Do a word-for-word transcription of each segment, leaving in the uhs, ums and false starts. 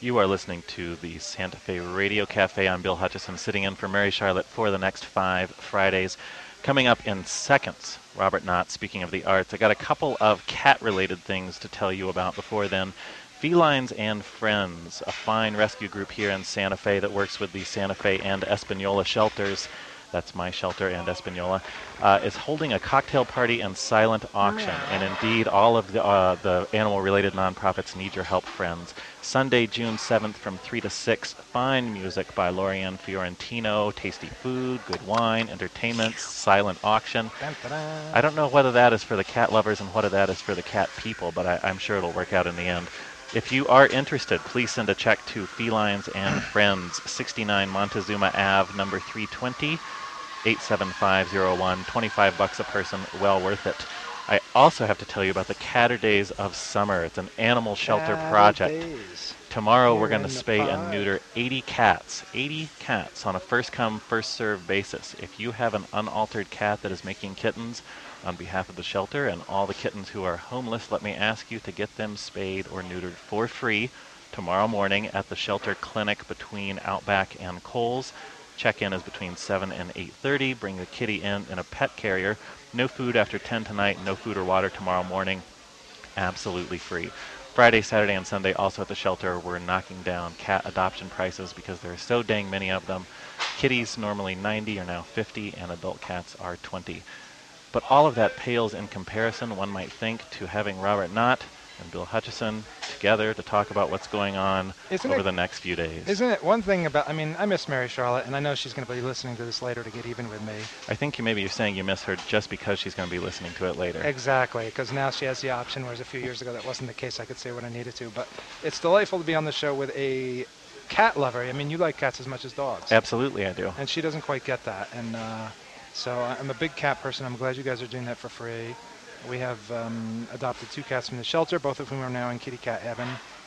You are listening to the Santa Fe Radio Cafe. I'm Bill Hutchison, sitting in for Mary Charlotte for the next five Fridays. Coming up in seconds, Robert Knott, speaking of the arts. I got a couple of cat-related things to tell you about before then. Felines and Friends, a fine rescue group here in Santa Fe that works with the Santa Fe and Espanola shelters. That's my shelter and Espanola, uh, is holding a cocktail party and silent auction. And indeed, all of the, uh, the animal-related nonprofits need your help, friends. Sunday, June seventh from three to six, fine music by Lorianne Fiorentino, tasty food, good wine, entertainment, silent auction. I don't know whether that is for the cat lovers and whether that is for the cat people, but I, I'm sure it'll work out in the end. If you are interested, please send a check to Felines and Friends, sixty-nine Montezuma Avenue, number three twenty, eight seven five zero one, twenty-five bucks a person, well worth it. I also have to tell you about the Catterdays of Summer. It's an animal shelter project. Days. Tomorrow Here we're going to in the spay and park. neuter eighty cats, eighty cats on a first-come, first-served basis. If you have an unaltered cat that is making kittens, on behalf of the shelter and all the kittens who are homeless, let me ask you to get them spayed or neutered for free tomorrow morning at the shelter clinic between Outback and Kohl's. Check-in is between seven and eight thirty. Bring the kitty in in a pet carrier. No food after ten tonight. No food or water tomorrow morning. Absolutely free. Friday, Saturday, and Sunday also at the shelter, we're knocking down cat adoption prices because there are so dang many of them. Kitties, normally ninety, are now fifty, and adult cats are twenty. But all of that pales in comparison, one might think, to having Robert Knott and Bill Hutchison together to talk about what's going on Isn't over it- the next few days. Isn't it one thing about, I mean, I miss Mary Charlotte, and I know she's going to be listening to this later to get even with me. I think you maybe you're saying you miss her just because she's going to be listening to it later. Exactly, because now she has the option, whereas a few years ago that wasn't the case. I could say what I needed to. But it's delightful to be on the show with a cat lover. I mean, you like cats as much as dogs. Absolutely, I do. And she doesn't quite get that. And uh, so I'm a big cat person. I'm glad you guys are doing that for free. We have um, adopted two cats from the shelter, both of whom are now in kitty cat heaven.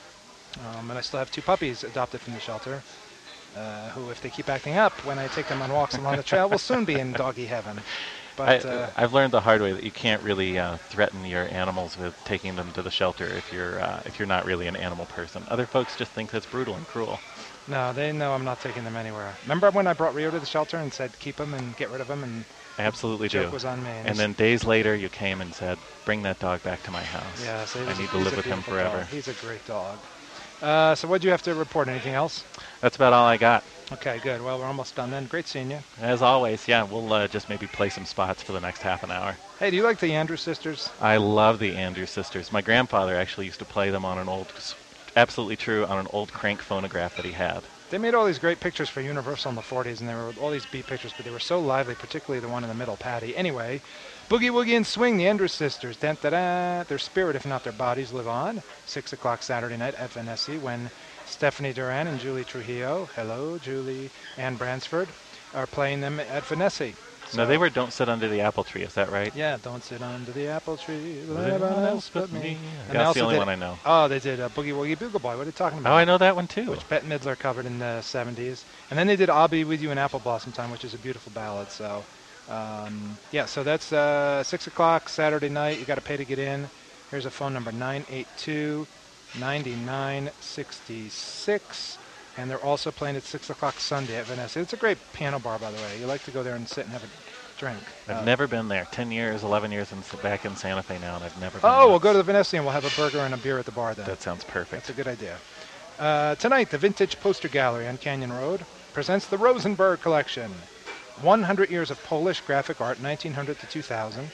Um, and I still have two puppies adopted from the shelter, uh, who, if they keep acting up when I take them on walks along the trail, will soon be in doggy heaven. But I, uh, I've learned the hard way that you can't really uh, threaten your animals with taking them to the shelter if you're uh, if you're not really an animal person. Other folks just think that's brutal and cruel. no, they know I'm not taking them anywhere. Remember when I brought Rio to the shelter and said keep them and get rid of them, and I absolutely the joke do. was on me. And he's- then days later, you came and said, "Bring that dog back to my house. yeah, so I he's a- need to he's live a with him beautiful forever." dog. He's a great dog. Uh, so what do you have to report? Anything else? That's about all I got. Okay, good. Well, we're almost done then. Great seeing you. As always, yeah, we'll uh, just maybe play some spots for the next half an hour. Hey, do you like the Andrews sisters? I love the Andrews sisters. My grandfather actually used to play them on an old, absolutely true, on an old crank phonograph that he had. They made all these great pictures for Universal in the forties, and they were all these beat pictures, but they were so lively, particularly the one in the middle, Patty. Anyway, Boogie Woogie and Swing, the Andrews sisters. Dun, da, da. Their spirit, if not their bodies, live on. Six o'clock Saturday night at Vanessa when Stephanie Duran and Julie Trujillo, hello, Julie, and Bransford, are playing them at Vanessa. No, they were Don't Sit Under the Apple Tree, is that right? Yeah, don't sit under the apple tree. Was Let anyone everyone else but me? And they That's also the only did- one I know. Oh, they did uh, Boogie Woogie Bugle Boy. What are you talking about? Oh, I know that one too. Which Bette Midler covered in the seventies. And then they did I'll Be With You in Apple Blossom Time, which is a beautiful ballad. So, um, yeah, so that's uh, six o'clock Saturday night. You got to pay to get in. Here's a phone number, nine eight two, nine nine six six. And they're also playing at six o'clock Sunday at Vanessa. It's a great piano bar, by the way. You like to go there and sit and have a drink. I've Uh, never been there. Ten years, eleven years, and s- back in Santa Fe now, and I've never been Oh, we'll once. go to the Vanessa and we'll have a burger and a beer at the bar then. That sounds perfect. That's a good idea. Uh, tonight, the Vintage Poster Gallery on Canyon Road presents the Rosenberg Collection. one hundred years of Polish graphic art, nineteen hundred to two thousand.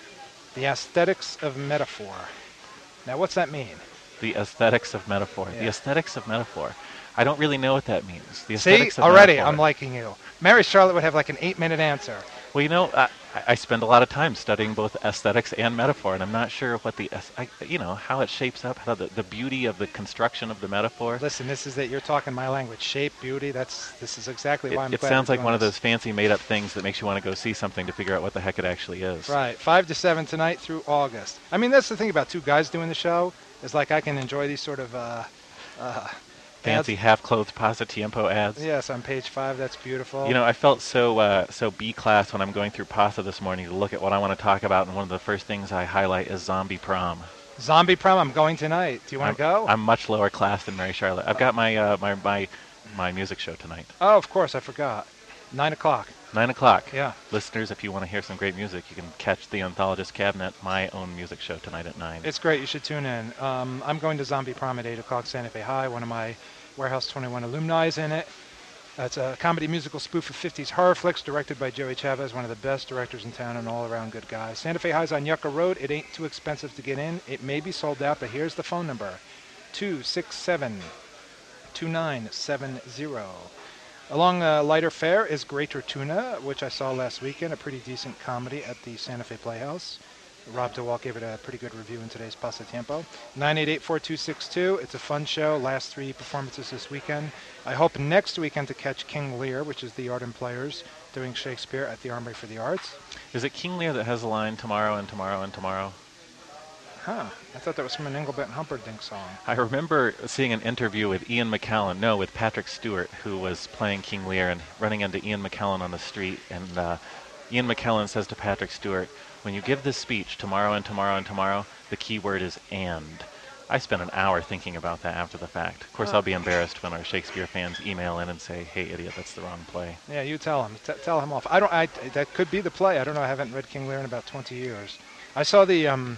The Aesthetics of Metaphor. Now, what's that mean? The aesthetics of metaphor. The Yeah. aesthetics of metaphor. I don't really know what that means. The See, aesthetics of already metaphor. I'm liking you. Mary Charlotte would have like an eight-minute answer. Well, you know, I, I spend a lot of time studying both aesthetics and metaphor, and I'm not sure what the, aes- I, you know, how it shapes up, how the, the beauty of the construction of the metaphor. Listen, this is that you're talking my language. Shape, beauty. That's this is exactly It, why I'm. it glad sounds we're like doing one of this. those fancy made-up things that makes you want to go see something to figure out what the heck it actually is. Right, five to seven tonight through August. I mean, that's the thing about two guys doing the show is like I can enjoy these sort of uh, uh, Fancy ads. half-clothed Pasa Tiempo ads. Yes, on page five. That's beautiful. You know, I felt so uh, so B-class when I'm going through Pasa this morning to look at what I want to talk about, and one of the first things I highlight is Zombie Prom. Zombie Prom, I'm going tonight. Do you want I'm, to go? I'm much lower class than Mary Charlotte. I've got my uh, my my my music show tonight. Oh, of course, I forgot. Nine o'clock. Nine o'clock. Yeah. Listeners, if you want to hear some great music, you can catch the Anthologist Cabinet, my own music show tonight at nine. It's great. You should tune in. Um, I'm going to Zombie Prom at eight o'clock, Santa Fe High. One of my Warehouse twenty-one alumni is in it. Uh, it's a comedy musical spoof of fifties horror flicks directed by Joey Chavez, one of the best directors in town and all-around good guy. Santa Fe High's on Yucca Road. It ain't too expensive to get in. It may be sold out, but here's the phone number, two six seven, two nine seven zero. Along uh, lighter fare is Greater Tuna, which I saw last weekend, a pretty decent comedy at the Santa Fe Playhouse. Rob DeWalt gave it a pretty good review in today's Pasatiempo. nine eight eight, four two six two. It's a fun show. Last three performances this weekend. I hope next weekend to catch King Lear, which is the Art and Players, doing Shakespeare at the Armory for the Arts. Is it King Lear that has the line tomorrow and tomorrow and tomorrow? Huh. I thought that was from an Engelbert Humperdinck song. I remember seeing an interview with Ian McKellen, no, with Patrick Stewart, who was playing King Lear and running into Ian McKellen on the street. And uh, Ian McKellen says to Patrick Stewart, when you give this speech tomorrow and tomorrow and tomorrow, the key word is and. I spent an hour thinking about that after the fact. Of course, Oh. I'll be embarrassed when our Shakespeare fans email in and say, hey, idiot, that's the wrong play. Yeah, you tell him. T- tell him off. I don't. I that could be the play. I don't know. I haven't read King Lear in about twenty years. I saw the um,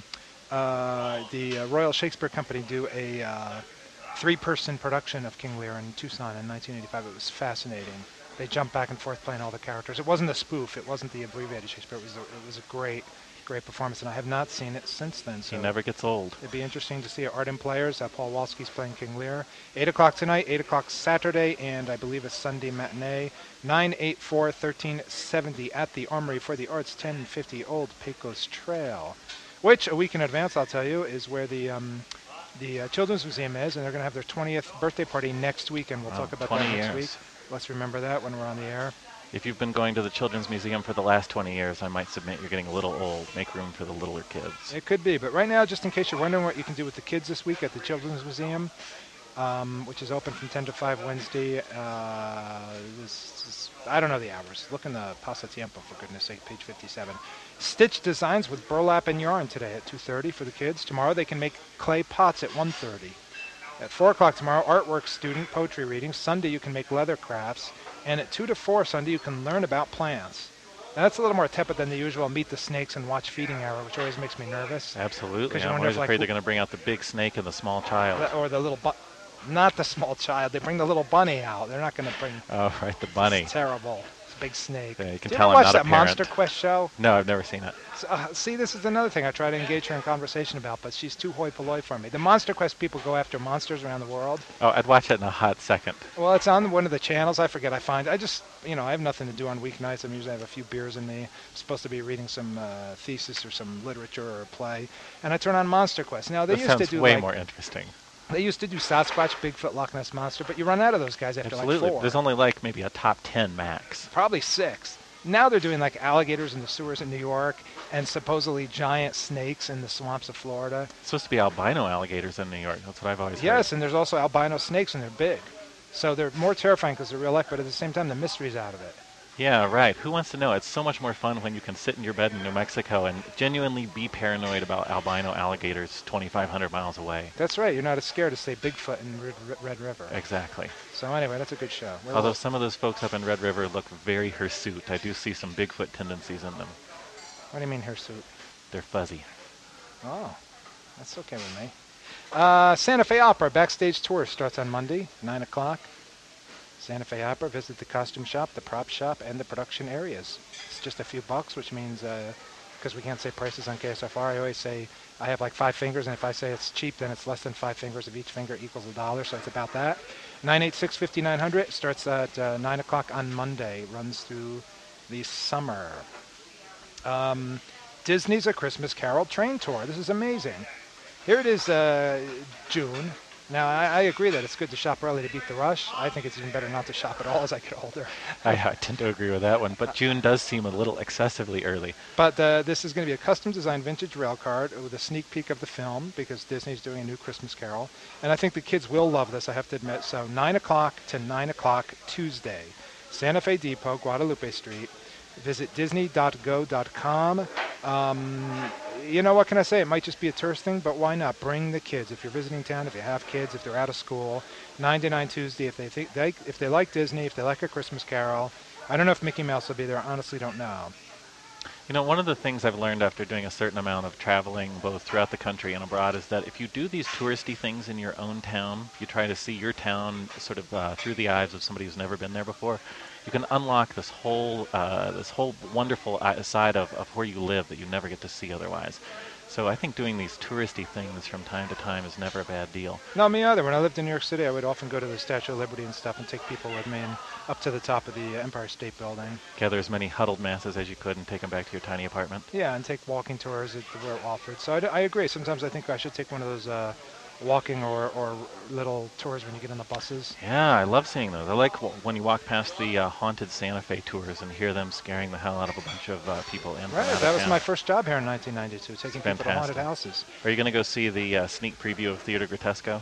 uh, the uh, Royal Shakespeare Company do a uh, three-person production of King Lear in Tucson in nineteen eighty-five. It was fascinating. They jumped back and forth playing all the characters. It wasn't a spoof. It wasn't the abbreviated Shakespeare. It was a, it was a great, great performance, and I have not seen it since then. So He never gets old. it'd be interesting to see Art and Players. Uh, Paul Walsky's playing King Lear. eight o'clock tonight, eight o'clock Saturday, and I believe a Sunday matinee. nine eight four, one three seven zero at the Armory for the Arts, ten fifty Old Pecos Trail, which a week in advance, I'll tell you, is where the um, the uh, Children's Museum is, and they're going to have their twentieth birthday party next week, and we'll Wow, talk about twenty that next years. week. Let's remember that when we're on the air. If you've been going to the Children's Museum for the last twenty years, I might submit you're getting a little old. Make room for the littler kids. It could be, but right now, just in case you're wondering what you can do with the kids this week at the Children's Museum, um, which is open from ten to five Wednesday. Uh, this is, I don't know the hours. Look in the Pasatiempo, for goodness sake, page fifty-seven. Stitch designs with burlap and yarn today at two thirty for the kids. Tomorrow they can make clay pots at one thirty. At four o'clock tomorrow, artwork student poetry reading. Sunday you can make leather crafts. And at two to four Sunday you can learn about plants. Now, that's a little more tepid than the usual meet the snakes and watch feeding hour, which always makes me nervous. Absolutely. 'Cause you I'm wonder always if, like, afraid who- they're going to bring out the big snake and the small child. Or the little bu- not the small child. They bring the little bunny out. They're not going to bring. Oh, right, the bunny. It's terrible. It's a big snake. Yeah, you can Did you tell ever I'm watch not a that parent. Monster Quest show? No, I've never seen it. So, uh, see, this is another thing I try to engage her in conversation about, but she's too hoi polloi for me. The Monster Quest people go after monsters around the world. Oh, I'd watch it in a hot second. Well, it's on one of the channels. I forget. I find. I just, you know, I have nothing to do on weeknights. I'm usually have a few beers in me. I'm supposed to be reading some uh, thesis or some literature or a play, and I turn on Monster Quest. Now they That used to sounds do way like, more interesting. they used to do Sasquatch, Bigfoot, Loch Ness Monster, but you run out of those guys after Absolutely. like four. There's only like maybe a top ten max. Probably six. Now they're doing like alligators in the sewers in New York and supposedly giant snakes in the swamps of Florida. It's supposed to be albino alligators in New York. That's what I've always Yes, heard. and there's also albino snakes and they're big. So they're more terrifying because they're real life, but at the same time the mystery's out of it. Yeah, right. Who wants to know? It's so much more fun when you can sit in your bed in New Mexico and genuinely be paranoid about albino alligators twenty-five hundred miles away. That's right. You're not as scared to say Bigfoot in Red, Red River. Exactly. So anyway, that's a good show. We're Although all- some of those folks up in Red River look very hirsute. I do see some Bigfoot tendencies in them. What do you mean hirsute? They're fuzzy. Oh, that's okay with me. Uh, Santa Fe Opera backstage tour starts on Monday, nine o'clock. Santa Fe Opera, visit the costume shop, the prop shop, and the production areas. It's just a few bucks, which means, because we can't say prices on K S F R, I always say I have like five fingers, and if I say it's cheap, then it's less than five fingers of each finger equals a dollar, so it's about that. nine eight six, five nine zero zero starts at uh, nine o'clock on Monday, runs through the summer. Um, Disney's A Christmas Carol train tour. This is amazing. Here it is, uh, June. Now, I, I agree that it's good to shop early to beat the rush. I think it's even better not to shop at all as I get older. I, I tend to agree with that one, but June does seem a little excessively early. But uh, this is going to be a custom-designed vintage rail card with a sneak peek of the film because Disney's doing a new Christmas Carol. And I think the kids will love this, I have to admit. So nine o'clock to nine o'clock Tuesday. Santa Fe Depot, Guadalupe Street. Visit disney dot go dot com. Um, you know, what can I say? It might just be a tourist thing, but why not? Bring the kids. If you're visiting town, if you have kids, if they're out of school, nine to nine Tuesday, if they think they, if they like Disney, if they like A Christmas Carol. I don't know if Mickey Mouse will be there. I honestly don't know. You know, one of the things I've learned after doing a certain amount of traveling both throughout the country and abroad is that if you do these touristy things in your own town, you try to see your town sort of uh, through the eyes of somebody who's never been there before, you can unlock this whole uh, this whole wonderful side of, of where you live that you never get to see otherwise. So I think doing these touristy things from time to time is never a bad deal. No, me either. When I lived in New York City, I would often go to the Statue of Liberty and stuff and take people with me and up to the top of the Empire State Building. Gather as many huddled masses as you could and take them back to your tiny apartment. Yeah, and take walking tours that were offered. So I, d- I agree. Sometimes I think I should take one of those uh, walking or, or little tours when you get on the buses. Yeah, I love seeing those. I like w- when you walk past the uh, haunted Santa Fe tours and hear them scaring the hell out of a bunch of uh, people in. Right, that was my first job here in nineteen ninety-two, taking people to haunted houses. Are you going to go see the uh, sneak preview of Theater Grotesco?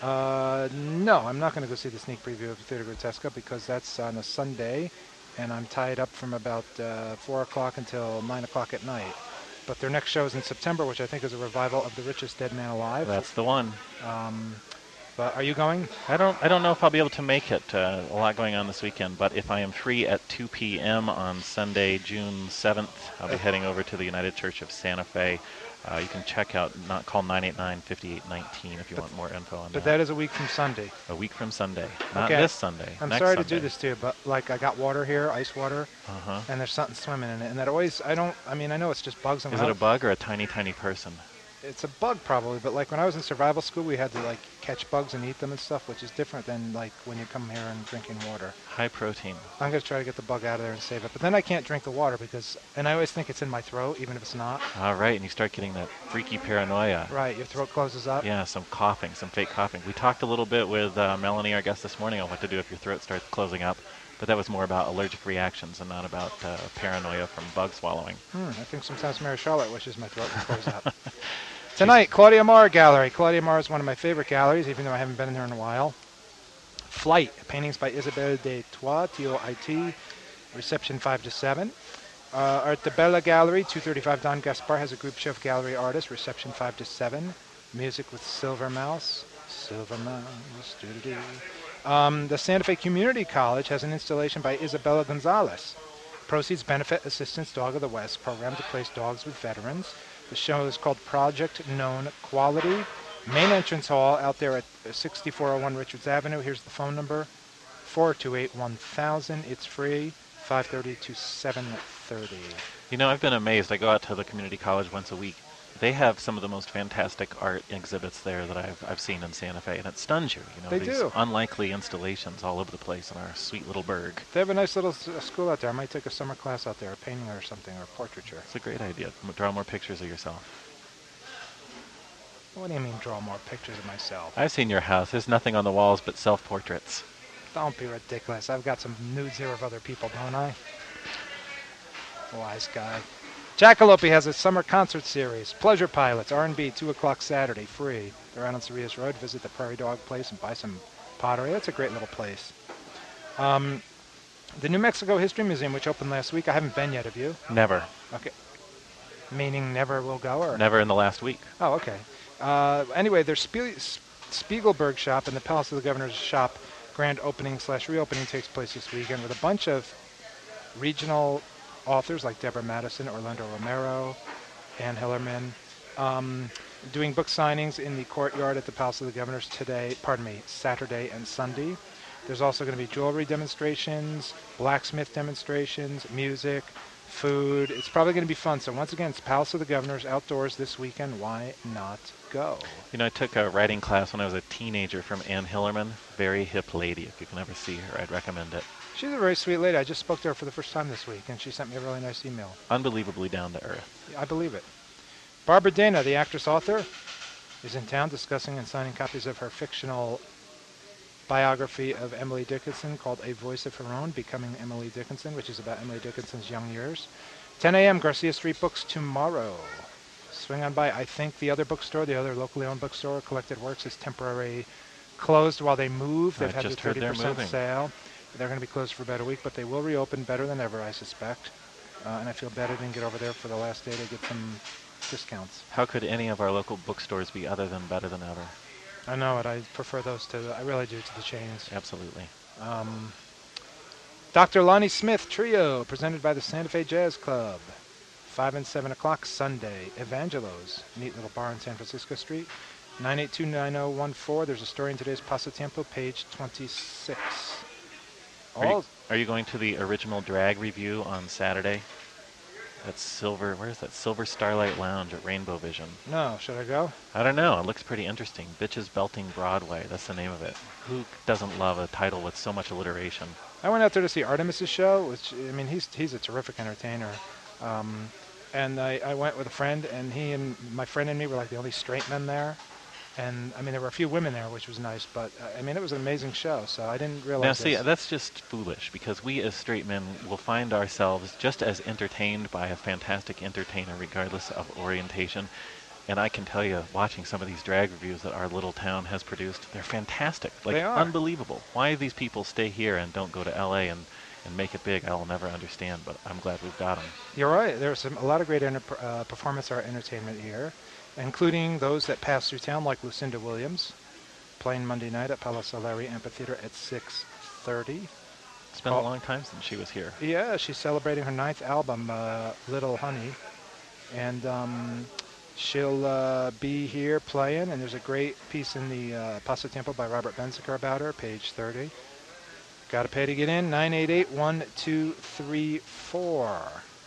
Uh, no, I'm not going to go see the sneak preview of Theater Grotesco because that's on a Sunday, and I'm tied up from about uh, four o'clock until nine o'clock at night. But their next show is in September, which I think is a revival of The Richest Dead Man Alive. That's the one. Um, but are you going? I don't I don't know if I'll be able to make it. Uh, a lot going on this weekend. But if I am free at two p.m. on Sunday, June seventh, I'll be heading over to the United Church of Santa Fe. Uh, you can check out, not call nine eight nine, five eight one nine if you but, want more info on that. But that is a week from Sunday. A week from Sunday. Not okay. this Sunday. I'm next sorry Sunday. to do this to you, but like I got water here, ice water, uh-huh. and there's something swimming in it. And that always, I don't, I mean, I know it's just bugs. Is it a bug or a tiny, tiny person? It's a bug probably, but like when I was in survival school, we had to like catch bugs and eat them and stuff, which is different than like when you come here and drinking water. High protein. I'm going to try to get the bug out of there and save it. But then I can't drink the water because, and I always think it's in my throat, even if it's not. All right, and you start getting that freaky paranoia. Right, your throat closes up. Yeah, some coughing, some fake coughing. We talked a little bit with uh, Melanie, our guest this morning, on what to do if your throat starts closing up. But that was more about allergic reactions and not about uh, paranoia from bug swallowing. Hmm, I think sometimes Mary Charlotte wishes my throat would close up. Tonight, Claudia Marr Gallery. Claudia Marr is one of my favorite galleries, even though I haven't been in there in a while. Flight, paintings by Isabelle de Toit, T O I T, reception five to seven. Uh, Art de Bella Gallery, two thirty-five Don Gaspar has a group show of gallery artists, reception five to seven. Music with Silver Mouse. Silver Mouse. Doo-doo-doo. Um, the Santa Fe Community College has an installation by Isabella Gonzalez. Proceeds benefit Assistance Dog of the West program to place dogs with veterans. The show is called Project Known Quality. Main entrance hall out there at sixty-four oh one Richards Avenue. Here's the phone number, four two eight, one thousand. It's free, five thirty to seven thirty. You know, I've been amazed. I go out to the community college once a week. They have some of the most fantastic art exhibits there that I've I've seen in Santa Fe, and it stuns you. You know, they these do. unlikely installations all over the place in our sweet little burg. They have a nice little s- school out there. I might take a summer class out there, a painting or something, or portraiture. It's a great idea. Draw more pictures of yourself. What do you mean, draw more pictures of myself? I've seen your house. There's nothing on the walls but self-portraits. Don't be ridiculous. I've got some nudes here of other people, don't I? Wise guy. Jackalope has a summer concert series. Pleasure Pilots, R and B, two o'clock Saturday, free. They're out on Cerritos Road. Visit the Prairie Dog Place and buy some pottery. That's a great little place. Um, the New Mexico History Museum, which opened last week, I haven't been yet, have you? Never. Okay. Meaning never will go? Or? Never in the last week. Oh, okay. Uh, anyway, their Spie- Spiegelberg shop and the Palace of the Governor's shop grand opening slash reopening takes place this weekend with a bunch of regional authors like Deborah Madison, Orlando Romero, Ann Hillerman, um, doing book signings in the courtyard at the Palace of the Governors today, pardon me, Saturday and Sunday. There's also going to be jewelry demonstrations, blacksmith demonstrations, music, food. It's probably going to be fun. So once again, it's Palace of the Governors outdoors this weekend. Why not go? You know, I took a writing class when I was a teenager from Ann Hillerman. Very hip lady. If you can ever see her, I'd recommend it. She's a very sweet lady. I just spoke to her for the first time this week, and she sent me a really nice email. Unbelievably down to earth. I believe it. Barbara Dana, the actress-author, is in town discussing and signing copies of her fictional biography of Emily Dickinson called A Voice of Her Own, Becoming Emily Dickinson, which is about Emily Dickinson's young years. ten a.m. Garcia Street Books tomorrow. Swing on by. I think the other bookstore, the other locally owned bookstore, Collected Works, is temporarily closed while they move. They've I had just the heard thirty they're percent moving. sale. They're going to be closed for about a week, but they will reopen better than ever, I suspect. Uh, and I feel bad I didn't get over there for the last day to get some discounts. How could any of our local bookstores be other than better than ever? I know it. I prefer those to, I really do, to the chains. Absolutely. Um, Doctor Lonnie Smith Trio, presented by the Santa Fe Jazz Club. five and seven o'clock Sunday. Evangelos, neat little bar on San Francisco Street. nine eight two nine zero one four. There's a story in today's Pasatiempo, page twenty-six. Are you, All are you going to the original drag review on Saturday? That's Silver, where's that? Silver Starlight Lounge at Rainbow Vision. No, should I go? I don't know. It looks pretty interesting. Bitches Belting Broadway. That's the name of it. Who doesn't love a title with so much alliteration? I went out there to see Artemis's show, which, I mean, he's he's a terrific entertainer. Um, and I, I went with a friend, and he and my friend and me were like the only straight men there. And, I mean, there were a few women there, which was nice. But, uh, I mean, it was an amazing show, so I didn't realize Now, see, this. that's just foolish, because we as straight men will find ourselves just as entertained by a fantastic entertainer, regardless of orientation. And I can tell you, watching some of these drag reviews that our little town has produced, they're fantastic. Like, They are. unbelievable. Why these people stay here and don't go to L A and, and make it big, I'll never understand, but I'm glad we've got them. You're right. There's some, a lot of great enter- uh, performance art entertainment here, including those that pass through town, like Lucinda Williams, playing Monday night at Palo Solari Amphitheater at six thirty. It's been a Oh. long time since she was here. Yeah, she's celebrating her ninth album, uh, Little Honey, and um, she'll uh, be here playing, and there's a great piece in the uh, Pasatiempo by Robert Benziker about her, page thirty. Got to pay to get in, nine eight eight, one two three four.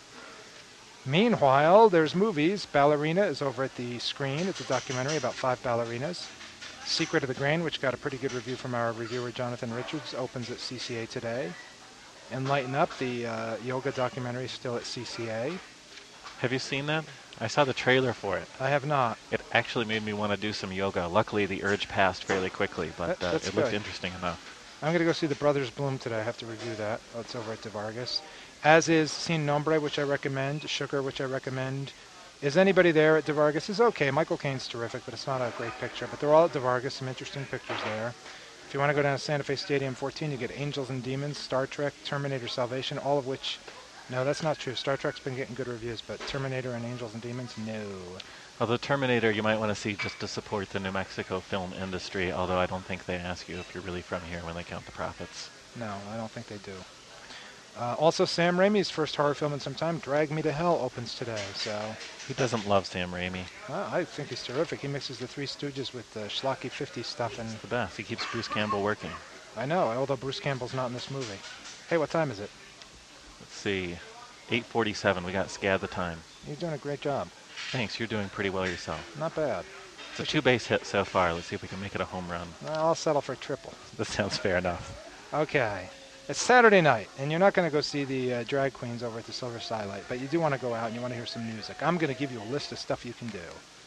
Meanwhile, there's movies. Ballerina is over at the screen. It's a documentary about five ballerinas. Secret of the Grain, which got a pretty good review from our reviewer Jonathan Richards, opens at C C A today. Enlighten Up, the uh, yoga documentary, is still at C C A. Have you seen that? I saw the trailer for it. I have not. It actually made me want to do some yoga. Luckily, the urge passed fairly quickly, but That- uh, that's it looked good. interesting enough. I'm going to go see The Brothers Bloom today. I have to review that. Oh, it's over at De Vargas. As is Sin Nombre, which I recommend. Sugar, which I recommend. Is anybody there at De Vargas? Is okay. Michael Caine's terrific, but it's not a great picture. But they're all at De Vargas. Some interesting pictures there. If you want to go down to Santa Fe Stadium fourteen, you get Angels and Demons, Star Trek, Terminator Salvation, all of which... No, that's not true. Star Trek's been getting good reviews, but Terminator and Angels and Demons, no. Although Terminator, you might want to see just to support the New Mexico film industry, although I don't think they ask you if you're really from here when they count the profits. No, I don't think they do. Uh, also, Sam Raimi's first horror film in some time, Drag Me to Hell, opens today. So Who doesn't love Sam Raimi? uh, I think he's terrific. He mixes the Three Stooges with the schlocky fifties stuff, and It's the best. He keeps Bruce Campbell working. I know, although Bruce Campbell's not in this movie. Hey, what time is it? Let's see. eight forty-seven. We got Scad the time. You're doing a great job. Thanks. You're doing pretty well yourself. Not bad. It's a two-base hit so far. Let's see if we can make it a home run. I'll settle for a triple. That sounds fair enough. Okay. It's Saturday night, and you're not going to go see the uh, drag queens over at the Silver Skylight, but you do want to go out and you want to hear some music. I'm going to give you a list of stuff you can do.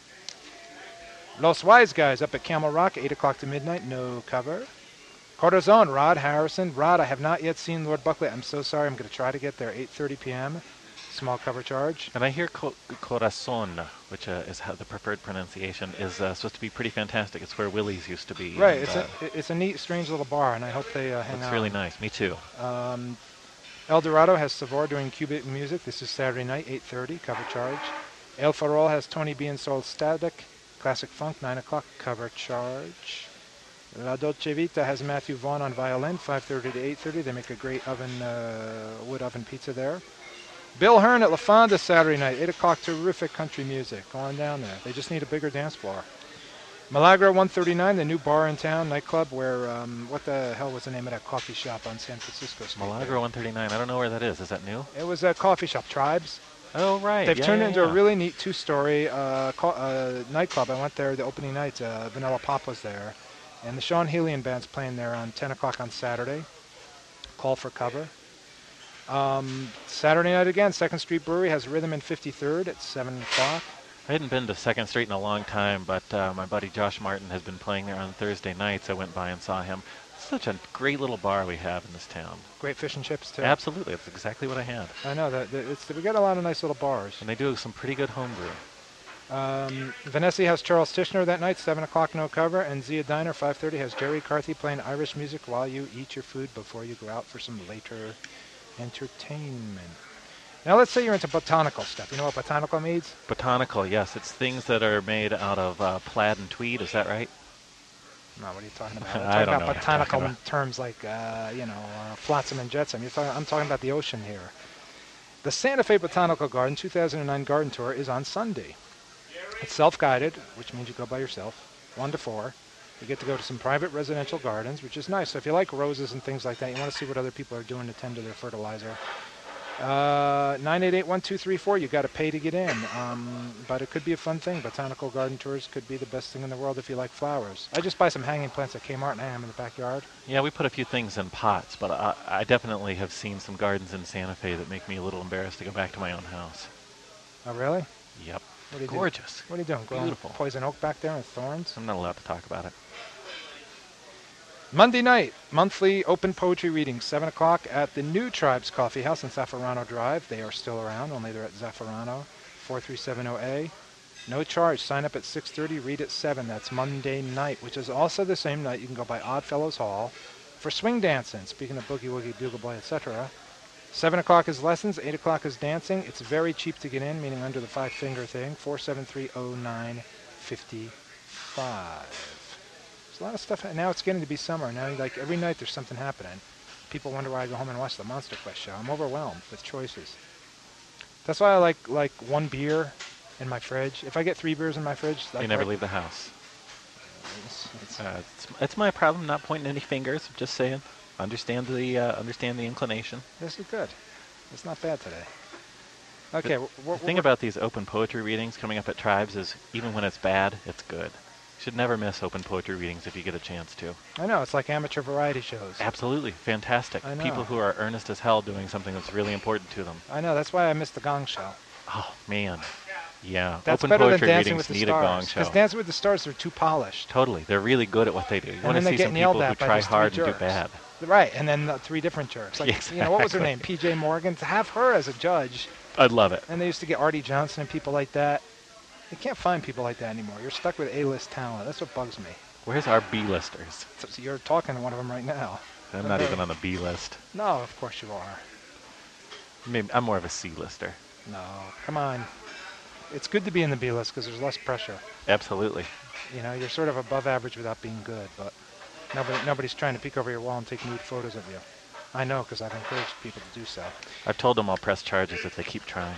Los Wise Guys up at Camel Rock, eight o'clock to midnight, no cover. Corazon, Rod Harrison. Rod, I have not yet seen Lord Buckley. I'm so sorry. I'm going to try to get there, eight thirty p.m. Small cover charge. And I hear co- Corazon, which uh, is how the preferred pronunciation, is uh, supposed to be pretty fantastic. It's where Willie's used to be. Right, and, it's uh, a it's a neat, strange little bar, and I hope they uh, hang looks out. really nice. Me too. Um, El Dorado has Savor doing Cubic music. This is Saturday night, eight thirty, cover charge. El Farol has Tony B and Soul Static, classic funk, nine o'clock, cover charge. La Dolce Vita has Matthew Vaughn on violin, five thirty to eight thirty. They make a great oven, uh, wood oven pizza there. Bill Hearn at La Fonda Saturday night, eight o'clock, terrific country music. Go on down there. They just need a bigger dance floor. Milagro one thirty-nine, the new bar in town, nightclub where, um, what the hell was the name of that coffee shop on San Francisco Street? Milagro one thirty-nine. I don't know where that is. Is that new? It was a coffee shop, Tribes. Oh, right. They've yeah, turned yeah, it into yeah. a really neat two-story uh, co- uh, nightclub. I went there the opening night. Uh, Vanilla Pop was there. And the Sean Helian Band's playing there on ten o'clock on Saturday. Call for cover. Um, Saturday night again, Second Street Brewery has Rhythm in fifty-third at seven o'clock. I hadn't been to Second Street in a long time, but uh, my buddy Josh Martin has been playing there on Thursday nights. I went by and saw him. Such a great little bar we have in this town. Great fish and chips, too. Absolutely. That's exactly what I had. I know. that that it's, we got a lot of nice little bars. And they do some pretty good homebrew. Um, Vanessa has Charles Tishner that night, seven o'clock, no cover. And Zia Diner, five thirty, has Jerry Carthy playing Irish music while you eat your food before you go out for some later entertainment. Now let's say you're into botanical stuff. You know what botanical means? Botanical, yes. It's things that are made out of uh, plaid and tweed. Is that right? No, what are you talking about? I'm I talking don't about know what you're botanical talking about. terms like, uh, you know, uh, flotsam and jetsam. You're talking, I'm talking about the ocean here. The Santa Fe Botanical Garden two thousand nine Garden Tour is on Sunday. It's self-guided, which means you go by yourself, one to four. You get to go to some private residential gardens, which is nice. So if you like roses and things like that, you want to see what other people are doing to tend to their fertilizer. Uh, nine eight eight, one two three four, you got to pay to get in. Um, but it could be a fun thing. Botanical garden tours could be the best thing in the world if you like flowers. I just buy some hanging plants at Kmart and hang them in the backyard. Yeah, we put a few things in pots, but I, I definitely have seen some gardens in Santa Fe that make me a little embarrassed to go back to my own house. Oh, really? Yep. What are you Gorgeous. Doing? What are you doing? Growing Beautiful. Poison oak back there and thorns? I'm not allowed to talk about it. Monday night, monthly open poetry readings, seven o'clock at the New Tribes Coffee House on Zaffarano Drive. They are still around, only they're at Zaffarano, four three seven zero A. No charge. Sign up at six thirty, read at seven. That's Monday night, which is also the same night you can go by Oddfellows Hall for swing dancing. Speaking of boogie woogie, bugle boy, et cetera. seven o'clock is lessons, eight o'clock is dancing. It's very cheap to get in, meaning under the five-finger thing, four seven three zero nine five five. A lot of stuff. Now it's getting to be summer. Now, like every night, there's something happening. People wonder why I go home and watch the Monster Quest show. I'm overwhelmed with choices. That's why I like like one beer in my fridge. If I get three beers in my fridge, like You never right, leave the house. It's, it's, Uh, it's, it's my problem, not pointing any fingers. I'm just saying. Understand the uh, understand the inclination. this is good. It's not bad today. Okay. The, we're, the thing we're, about these open poetry readings coming up at Tribes is even when it's bad, it's good. You should never miss open poetry readings if you get a chance to. I know it's like amateur variety shows. Absolutely. Fantastic. I know. People who are earnest as hell doing something that's really important to them. I know. That's why I missed the Gong Show. Oh, man. Yeah. That's open better than poetry Dancing readings with the need a gong Stars. show. Because Dancing with the Stars, they're too polished. Totally. They're really good at what they do. You And want to then they see get some yelled people who at by try these three hard and do jerks. bad. Right, and then the three different jerks. Like, Exactly. you know, what was her name? P J Morgan. To have her as a judge. I'd love it. And they used to get Artie Johnson and people like that. You can't find people like that anymore. You're stuck with A-list talent. That's what bugs me. Where's our B-listers? So you're talking to one of them right now. I'm not even on the B list. No, of course you are. Maybe I'm more of a C-lister. No, come on. It's good to be in the B-list because there's less pressure. Absolutely. You know, you're sort of above average without being good, but nobody, nobody's trying to peek over your wall and take nude photos of you. I know because I've encouraged people to do so. I've told them I'll press charges if they keep trying.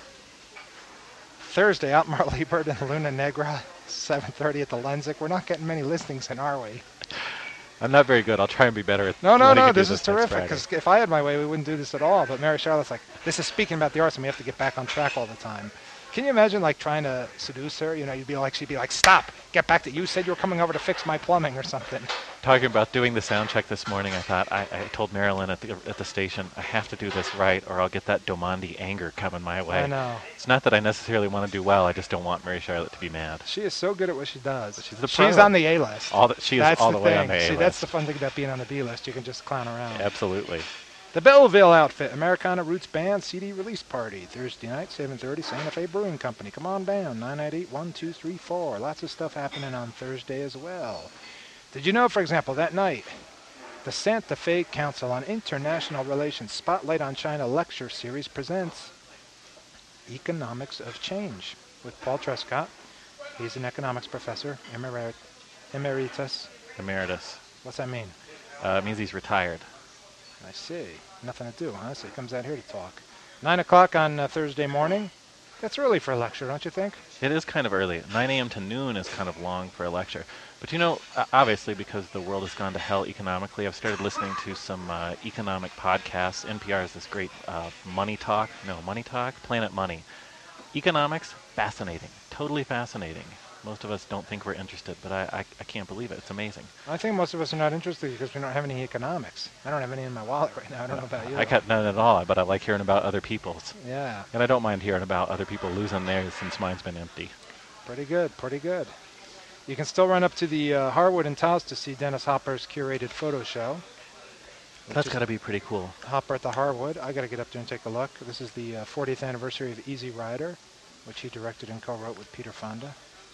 Thursday, out Marley Bird and Luna Negra, seven thirty at the Lensic. We're not getting many listings in, are we? I'm not very good. I'll try and be better at No, no, letting no. you do This is next terrific Friday. because if I had my way, we wouldn't do this at all. But Mary Charlotte's like, this is speaking about the arts and we have to get back on track all the time. Can you imagine like trying to seduce her? You know, you'd be like, she'd be like, stop, get back to, you said you were coming over to fix my plumbing or something. Talking about doing the sound check this morning, I thought, I, I told Marilyn at the at the station, I have to do this right or I'll get that Domandi anger coming my way. I know. It's not that I necessarily want to do well, I just don't want Mary Charlotte to be mad. She is so good at what she does. She's the She's pro. on the A list. All the, she is That's all the, the way thing. on the A See, list. that's the fun thing about being on the B list. You can just clown around. Absolutely. The Belleville Outfit, Americana Roots Band C D release party, Thursday night, seven thirty, Santa Fe Brewing Company. Come on down, nine nine eight, one two three four. Lots of stuff happening on Thursday as well. Did you know, for example, that night, the Santa Fe Council on International Relations Spotlight on China lecture series presents Economics of Change with Paul Trescott. He's an economics professor, emerit, emeritus. Emeritus. What's that mean? Uh, it means he's retired. I see. Nothing to do, huh? So he comes out here to talk. Nine o'clock on uh, Thursday morning. That's early for a lecture, don't you think? It is kind of early. nine a.m. to noon is kind of long for a lecture. But you know, uh, obviously, because the world has gone to hell economically, I've started listening to some uh, economic podcasts. N P R has this great uh, Money Talk. No, Money Talk? Planet Money. Economics, fascinating. Totally fascinating. Most of us don't think we're interested, but I, I, I can't believe it. It's amazing. I think most of us are not interested because we don't have any economics. I don't have any in my wallet right now. I don't know about you. I got none at all, but I like hearing about other people's. Yeah, And I don't mind hearing about other people losing theirs since mine's been empty. pretty good, pretty good. You can still run up to the uh, Harwood in Taos to see Dennis Hopper's curated photo show. That's got to be pretty cool. Hopper at the Harwood. I got to get up there and take a look. This is the uh, fortieth anniversary of Easy Rider, which he directed and co-wrote with Peter Fonda.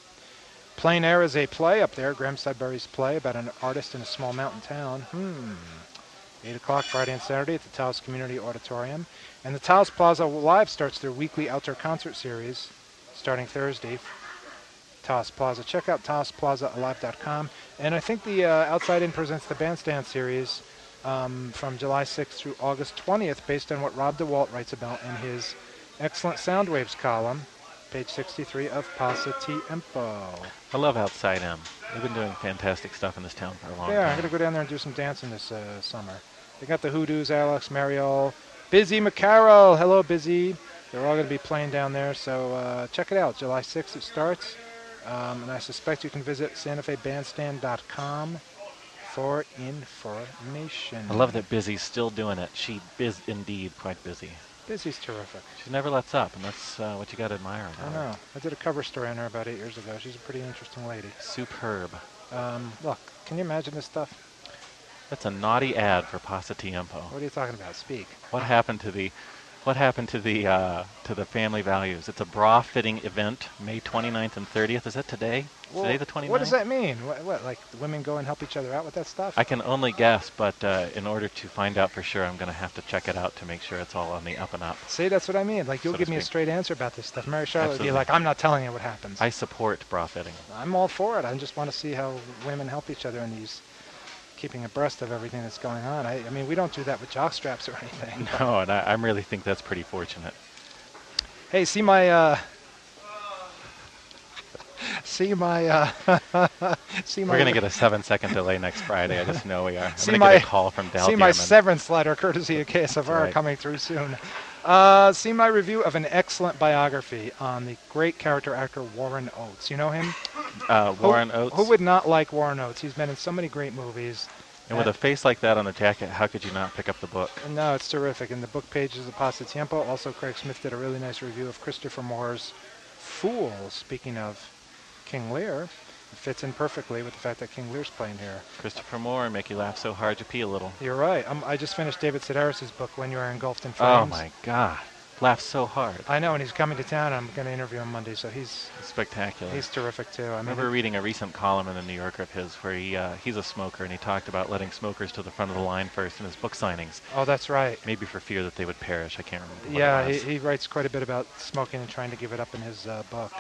Plain Air is a play up there, Graham Sudbury's play about an artist in a small mountain town. Hmm. eight o'clock Friday and Saturday at the Taos Community Auditorium. And the Taos Plaza Live starts their weekly outdoor concert series starting Thursday. Taos Plaza. Check out taos plaza alive dot com. And I think the uh, Outside In presents the Bandstand series um, from July sixth through August twentieth, based on what Rob DeWalt writes about in his excellent Sound Waves column, page sixty-three of Pasatiempo. I love Outside In. They've been doing fantastic stuff in this town for a long Yeah, time. I'm going to go down there and do some dancing this uh, summer. They got the Hoodoos, Alex, Mariel, Busy McCarroll. Hello, Busy. They're all going to be playing down there, so uh, check it out. July sixth it starts. Um, and I suspect you can visit santa fe bandstand dot com for information. I love that Busy's still doing it. She is indeed quite busy. Busy's terrific. She never lets up, and that's uh, what you got to admire about I her. know. I did a cover story on her about eight years ago. She's a pretty interesting lady. Superb. Um, look, can you imagine this stuff? That's a naughty ad for Pasatiempo. What are you talking about? Speak. What happened to the What happened to the uh, to the Family Values? It's a bra fitting event, May twenty-ninth and thirtieth. Is that today? Well, today the twenty-ninth? what does that mean? What, what, like the women go and help each other out with that stuff? I can only guess, but uh, in order to find out for sure, I'm going to have to check it out to make sure it's all on the up and up. See, that's what I mean. Like, you'll So to give me a speak. straight answer about this stuff. Mary Charlotte would be Absolutely. like, I'm not telling you what happens. I support bra fitting. I'm all for it. I just want to see how women help each other in these, keeping abreast of everything that's going on. I, I mean, we don't do that with jock straps or anything. No, and I, I really think that's pretty fortunate. Hey, see my, uh, see my, uh, see my. We're going to get a seven-second delay next Friday. I just know we are. I'm See going to my- get a call from Dal See my Gierman. severance letter, courtesy of K S F R, right. coming through soon. Uh, see my review of an excellent biography on the great character actor Warren Oates. You know him? Uh, Warren who, Oates. Who would not like Warren Oates? He's been in so many great movies. And with a face like that on the jacket, how could you not pick up the book? No, it's terrific. In the book pages of Pasatiempo, also Craig Smith did a really nice review of Christopher Moore's Fool. Speaking of King Lear, it fits in perfectly with the fact that King Lear's playing here. Christopher Moore, make you laugh so hard you pee a little. You're right. Um, I just finished David Sedaris' book, When You Are Engulfed in Oh Flames. my God, laugh so hard. I know, and he's coming to town. I'm going to interview him Monday, so he's Spectacular. he's terrific too. I I mean, remember reading a recent column in the New Yorker of his where he uh, he's a smoker and he talked about letting smokers to the front of the line first in his book signings, oh, that's right. maybe for fear that they would perish. I can't remember. What Yeah, it he, was. he writes quite a bit about smoking and trying to give it up in his uh, book.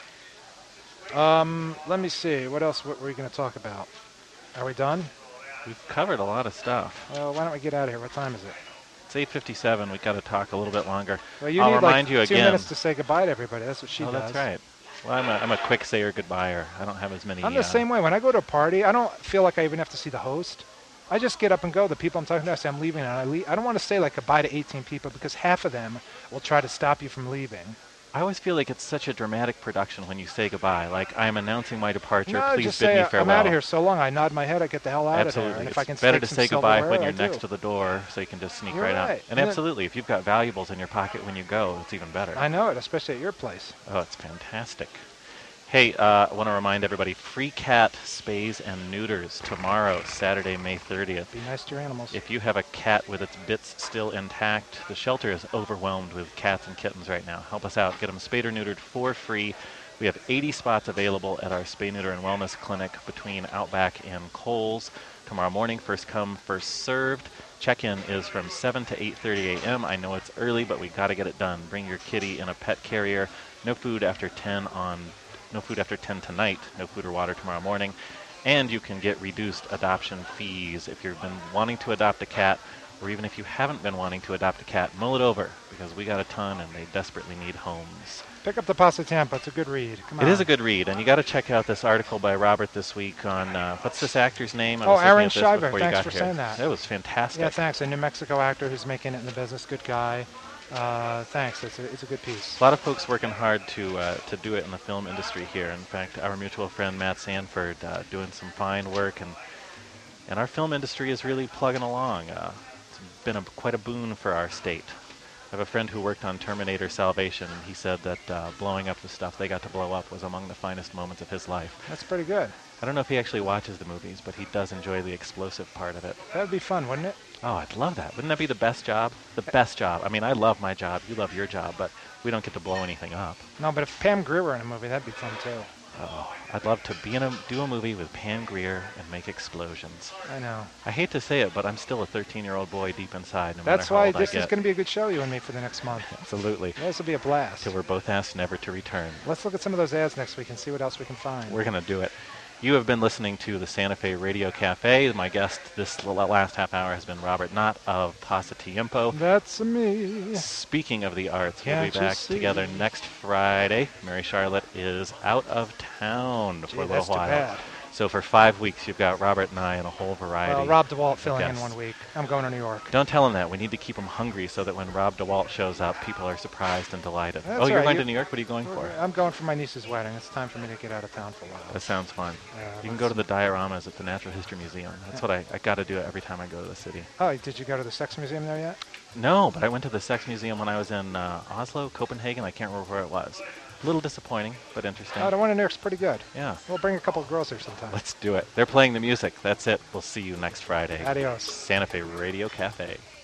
Um, let me see. What else what were we going to talk about? Are we done? We've covered a lot of stuff. Well, why don't we get out of here? What time is it? It's eight fifty-seven. We've got to talk a little bit longer. Well, you I'll need remind like you two again. minutes to say goodbye to everybody. That's what she oh, does. that's right. Well, I'm a, I'm a quick sayer goodbyer. I don't have as many. I'm the uh, same way. When I go to a party, I don't feel like I even have to see the host. I just get up and go. The people I'm talking to, I say I'm leaving, and I leave. I don't want to say like goodbye to eighteen people because half of them will try to stop you from leaving. I always feel like it's such a dramatic production when you say goodbye. Like, I'm announcing my departure. No, Please just bid say me I'm farewell. out of here so long. I nod my head. I get the hell out Absolutely. of there. And if It's I can better take to some say goodbye silverware, when I you're do. next to the door so you can just sneak You're right, right. out. And And then- absolutely, if you've got valuables in your pocket when you go, it's even better. I know it, especially at your place. Oh, it's fantastic. Hey, uh, I want to remind everybody, free cat spays and neuters tomorrow, Saturday, May thirtieth. Be nice to your animals. If you have a cat with its bits still intact, the shelter is overwhelmed with cats and kittens right now. Help us out. Get them spayed or neutered for free. We have eighty spots available at our Spay, Neuter, and Wellness Clinic between Outback and Kohl's tomorrow morning. First come, first served. Check-in is from seven to eight thirty a m I know it's early, but we got to get it done. Bring your kitty in a pet carrier. No food after ten on, no food after ten tonight. No food or water tomorrow morning. And you can get reduced adoption fees if you've been wanting to adopt a cat, or even if you haven't been wanting to adopt a cat. Mull it over, because we got a ton and they desperately need homes. Pick up the Pasatiempo. It's a good read. Come on. It is a good read, and you got to check out this article by Robert this week on uh, what's this actor's name? I Oh, was looking Aaron at this Shiver. before you Thanks got for here. saying that. It was fantastic. Yeah, thanks. A New Mexico actor who's making it in the business. Good guy. Uh, thanks. It's a, it's a good piece. A lot of folks working hard to uh, to do it in the film industry here. In fact, our mutual friend Matt Sanford uh, doing some fine work, and and our film industry is really plugging along. Uh, it's been a, quite a boon for our state. I have a friend who worked on Terminator Salvation, and he said that uh, blowing up the stuff they got to blow up was among the finest moments of his life. That's pretty good. I don't know if he actually watches the movies, but he does enjoy the explosive part of it. That would be fun, wouldn't it? Oh, I'd love that. Wouldn't that be the best job? The best job. I mean, I love my job. You love your job, but we don't get to blow anything up. No, but if Pam Grier were in a movie, that'd be fun too. Oh, I'd love to be in a do a movie with Pam Grier and make explosions. I know. I hate to say it, but I'm still a thirteen-year-old boy deep inside. No That's matter how why old this I is get. going to be a good show, you and me, for the next month. Absolutely. This will be a blast. Till we're both asked never to return. Let's look at some of those ads next week and see what else we can find. We're going to do it. You have been listening to the Santa Fe Radio Cafe. My guest this l- last half hour has been Robert Knott of Pasa Tiempo. That's me. Speaking of the arts, Can't we'll be you back see? together next Friday. Mary Charlotte is out of town Gee, for a little that's too while. bad. So for five weeks, you've got Robert and I and a whole variety. Well, Rob DeWalt filling in guests. one week. I'm going to New York. Don't tell him that. We need to keep him hungry so that when Rob DeWalt shows up, people are surprised and delighted. That's oh, you're right. going You- to New York? What are you going for? I'm going for my niece's wedding. It's time for me to get out of town for a while. That sounds fun. Yeah, You can let's- go to the dioramas at the Natural History Museum. That's what I, I got to do it every time I go to the city. Oh, did you go to the Sex Museum there yet? No, but I went to the Sex Museum when I was in uh, Oslo, Copenhagen. I can't remember where it was. A little disappointing, but interesting. Oh, the one in New York's pretty good. Yeah, We'll bring a couple of girls there sometime. let's do it. They're playing the music. That's it. We'll see you next Friday. Adios. Santa Fe Radio Cafe.